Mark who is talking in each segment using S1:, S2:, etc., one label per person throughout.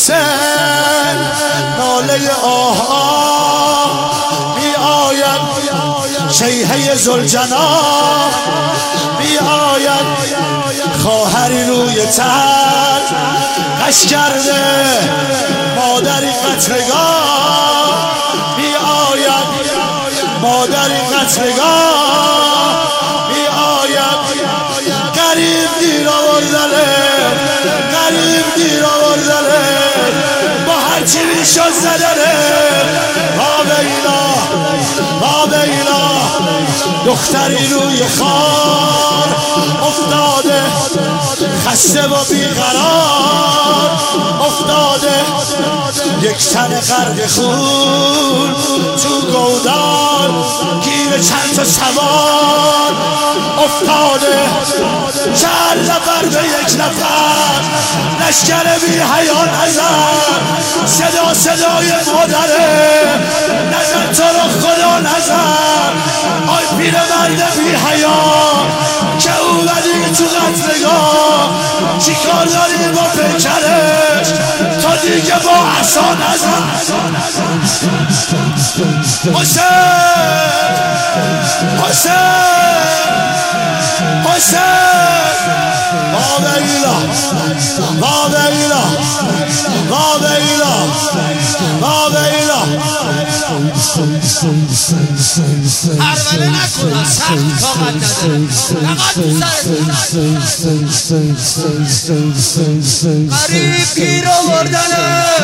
S1: حسین ناله آها می آید شیهه ذوالجناح می آید خواهری روی تن قش کرده مادری قتلگاه می آید مادری قتلگاه می آید قریب گیر آوردنه قریب گیر آوردنه با هرچی میشد زدنه باب اینا دختری روی خار افتاده خسته و بیقرار افتاده یک تن غرق خون تو گودال گیر چند تا سوار افتاده چند نفر به یک نفر لشکر بی حیا نزن صدای مادره نزن تو رو خدا نزن آی پیرمرد بی حیا که اومدی تو قتلگاه چی کار داری با پیکرش تا دیگه با عصا نزن حسین
S2: عربله نکن سخت طاقت نداره فقط تو سرت قریب گیر آوردنه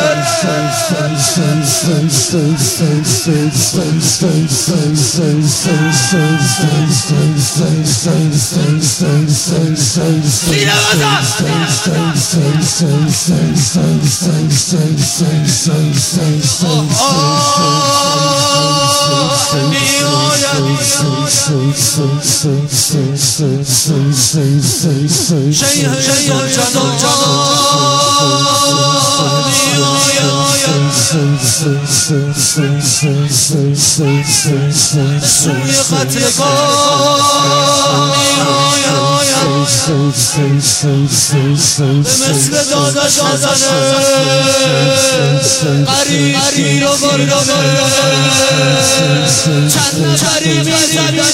S2: سینه سوی قتلگاه به مثل داداش آزانه قریب رو بردانه چند نفری میزدنه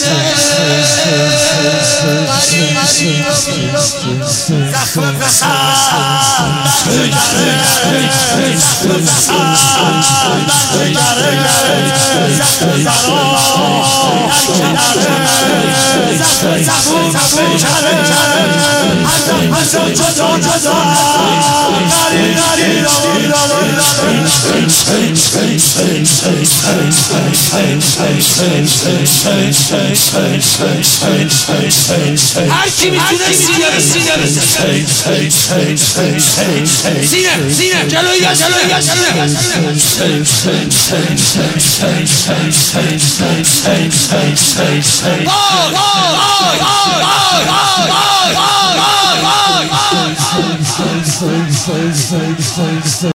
S1: زخم پسر
S2: هر کی میتونه سینه جلوی